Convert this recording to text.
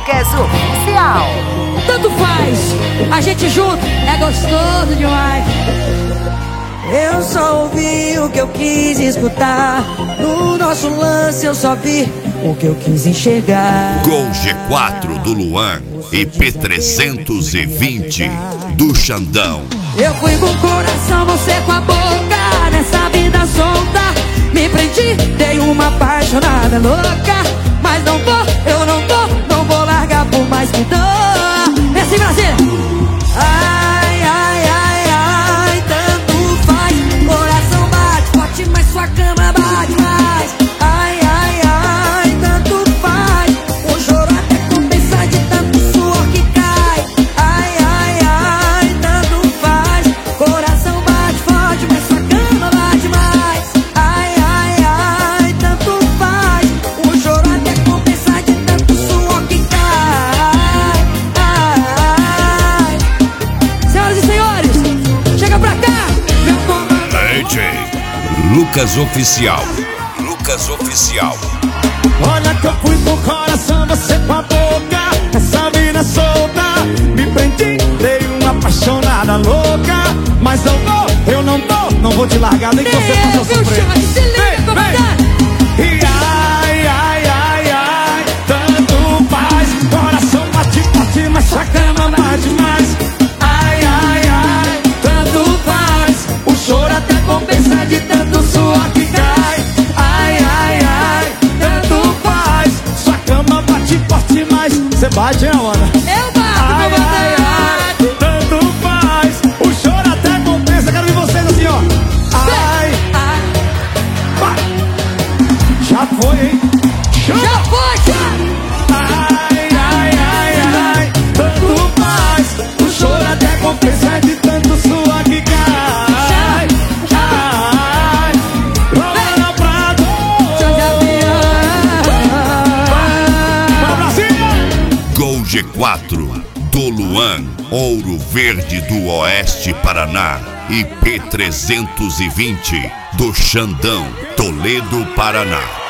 Lucas Oficial. Tanto faz, a gente junto é gostoso demais. Eu só ouvi o que eu quis escutar. No nosso lance eu só vi o que eu quis enxergar. Gol G4 do Luan e P320 do Xandão. Eu fui com o coração, você com a boca. Nessa vida solta me prendi, dei uma apaixonada louca. Mas não vou, eu não vou largar por mais que dou. É assim, Brasil! Ai, ai, ai, ai, tanto faz. Coração bate forte, mas sua cama bate mais. Ai, ai, ai, tanto faz. O choro até compensa de tanto suor que cai. Ai, ai, ai, tanto faz. Coração bate forte, mas sua cama bate mais. Ai, ai, ai, tanto faz. O choro até compensa de tanto suor que cai. Ai. Senhoras e senhores, chega pra cá, meu comando. DJ Lucas Oficial. Lucas Oficial. Olha que eu fui com coração, você com a boca. Essa vida solta me prendi, dei uma apaixonada louca. Mas não vou, eu não vou te largar nem que você possa sofrer. Se liga, comandante. E ai, ai, ai, ai, tanto faz. Coração bate forte, mas sua cama bate mais. Ai, ai, ai, tanto faz. O choro até compensa de tanto suor que cai. Ai, ai, ai, tanto faz. Sua cama bate forte, mas você bate é hora. Eu bato, Ai, ai, ai, tanto faz. O choro até compensa. Quero ver vocês assim, ó. Ai, Ai, vai. Já foi, hein? Já foi, já. Ai, ai, ai, ai, tanto faz. O choro até compensa de tanto suor que cai. Ai, Laura Prado. Vai, Brasília. Gol G4 do Luan, Ouro Verde do Oeste Paraná e P320 do Xandão, Toledo, Paraná.